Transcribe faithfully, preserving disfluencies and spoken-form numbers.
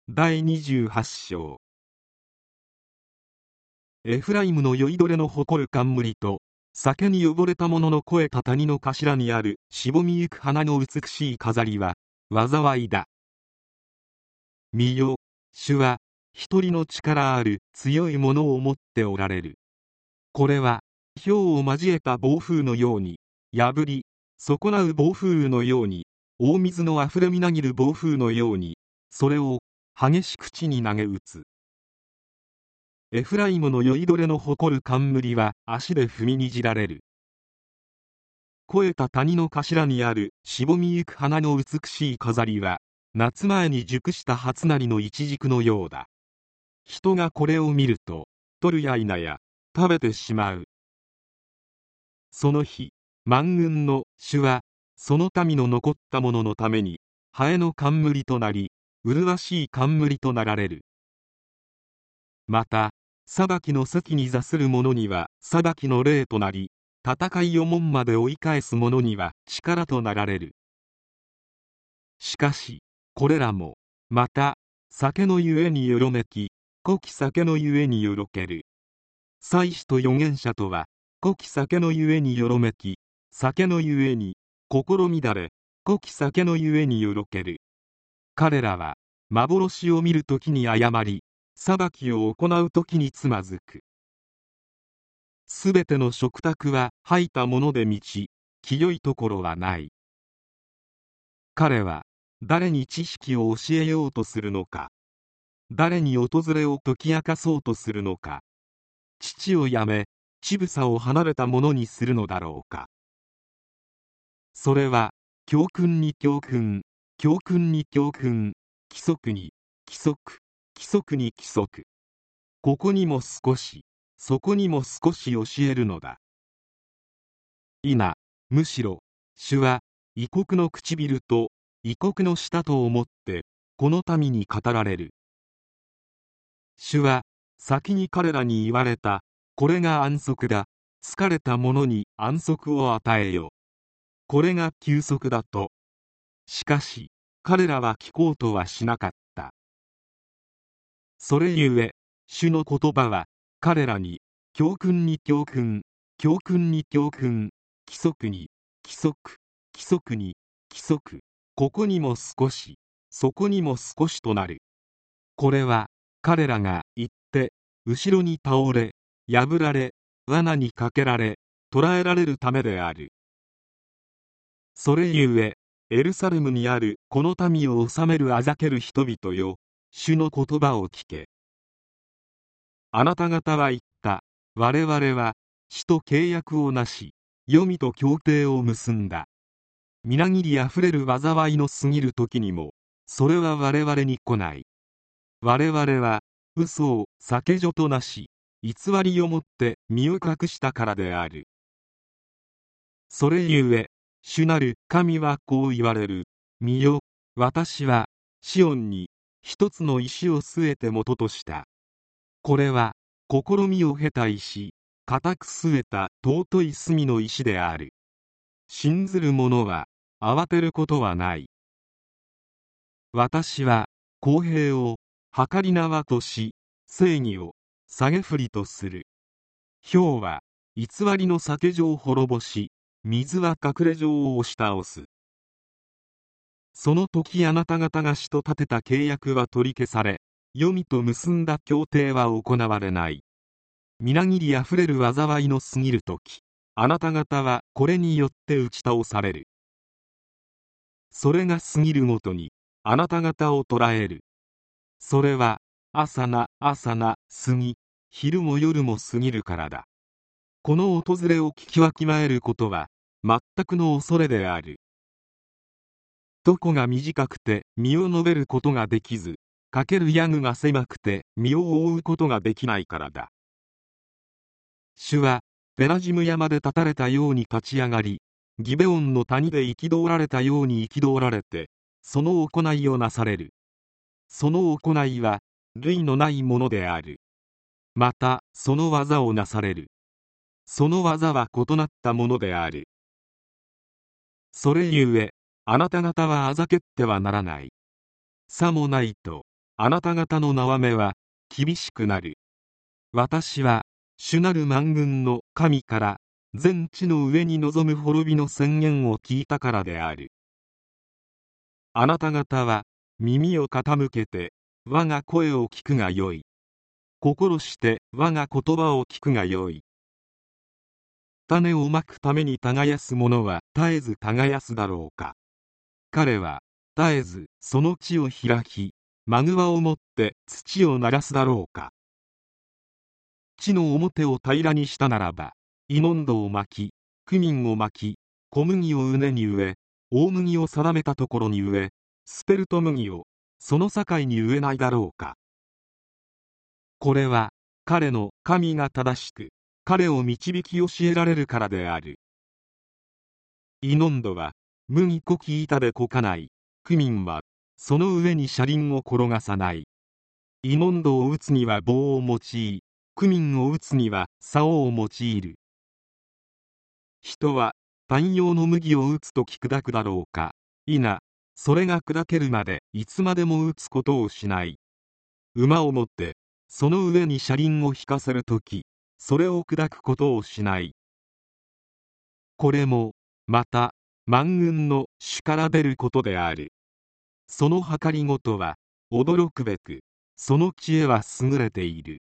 だいにじゅうはち章。エフライムの酔いどれの誇る冠と、酒に溺れた者の肥えた谷の頭にあるしぼみゆく花の美しい飾りは、災いだ。見よ、主は、一人の力ある強いものを持っておられる。これは、雹を交えた暴風のように、破り、損なう暴風雨のように、大水のあふれみなぎる暴風のように、それを激しく地に投げ打つ。エフライムの酔いどれの誇る冠は足で踏みにじられる。肥えた谷の頭にあるしぼみゆく花の美しい飾りは、夏前に熟した初なりのイチジクのようだ。人がこれを見ると、取るや否や、食べてしまう。その日、万軍の主は、その民の残った者のために、ハエの冠となり、麗しい冠となられる。また、裁きの席に座する者には裁きの霊となり、戦いを門まで追い返す者には力となられる。しかし、これらも、また、酒のゆえによろめき、濃き酒のゆえによろける。祭司と預言者とは、濃き酒のゆえによろめき、酒のゆえに、心乱れ、濃き酒のゆえによろける。彼らは、幻を見るときに誤り、裁きを行うときにつまずく。すべての食卓は吐いたもので満ち、清いところはない。彼は、誰に知識を教えようとするのか。誰に訪れを解き明かそうとするのか。父をやめ、乳房を離れたものにするのだろうか。それは、教訓に教訓、教訓に教訓、規則に規則、規則に規則。ここにも少し、そこにも少し教えるのだ。いな、むしろ、主は、異国の唇と、異国の舌と思って、この民に語られる。主は、先に彼らに言われた、これが安息だ。疲れた者に安息を与えよ。これが休息だと。しかし、彼らは聞こうとはしなかった。それゆえ、主の言葉は、彼らに、教訓に教訓、教訓に教訓、規則に規則、規則に規則、ここにも少し、そこにも少しとなる。これは、彼らが言って、後ろに倒れ、破られ、罠にかけられ、捕らえられるためである。それゆえ、エルサレムにあるこの民を治めるあざける人々よ、主の言葉を聞け。あなた方は言った。我々は主と契約をなし、黄泉と協定を結んだ。みなぎりあふれる災いの過ぎる時にも、それは我々に来ない。我々は嘘を酒女となし、偽りをもって身を隠したからである。それゆえ、主なる神はこう言われる。見よ、私はシオンに一つの石を据えて元とした。これは試みを経た石、固く据えた尊い隅の石である。信ずる者は慌てることはない。私は公平を計り縄とし、正義を下げ振りとする。雹は偽りの酒場を滅ぼし、水は隠れ城を押し倒す。その時あなた方が主と立てた契約は取り消され、黄泉と結んだ協定は行われない。みなぎりあふれる災いの過ぎる時、あなた方はこれによって打ち倒される。それが過ぎるごとに、あなた方を捕らえる。それは、朝な、朝な、過ぎ、昼も夜も過ぎるからだ。この訪れを聞きわきまえることは、全くの恐れである。床が短くて身を述べることができず、かける矢具が狭くて身を覆うことができないからだ。主はペラジム山で立たれたように立ち上がり、ギベオンの谷で憤られたように憤られて、その行いをなされる。その行いは類のないものである。またその技をなされる。その技は異なったものである。それゆえ、あなた方はあざけってはならない。さもないと、 あなた方の縄目は厳しくなる。私は主なる万軍の神から全地の上に臨む滅びの宣言を聞いたからである。あなた方は耳を傾けて我が声を聞くがよい。心して我が言葉を聞くがよい。種をまくために耕す者は絶えず耕すだろうか。彼は絶えずその地を開き、マグワを持って土を鳴らすだろうか。地の表を平らにしたならば、イノンドを巻き、クミンを巻き、小麦を畝に植え、大麦を定めたところに植え、スペルト麦をその境に植えないだろうか。これは彼の神が正しく、彼を導き教えられるからである。イノンドは麦こき板でこかない。クミンはその上に車輪を転がさない。イノンドを打つには棒を用い、クミンを打つには竿を用いる。人は単葉の麦を打つとき砕くだろうか。いな、それが砕けるまでいつまでも打つことをしない。馬を持ってその上に車輪を引かせるとき、それを砕くことをしない。これもまた万軍の主から出ることである。その計りごとは驚くべく、その知恵は優れている。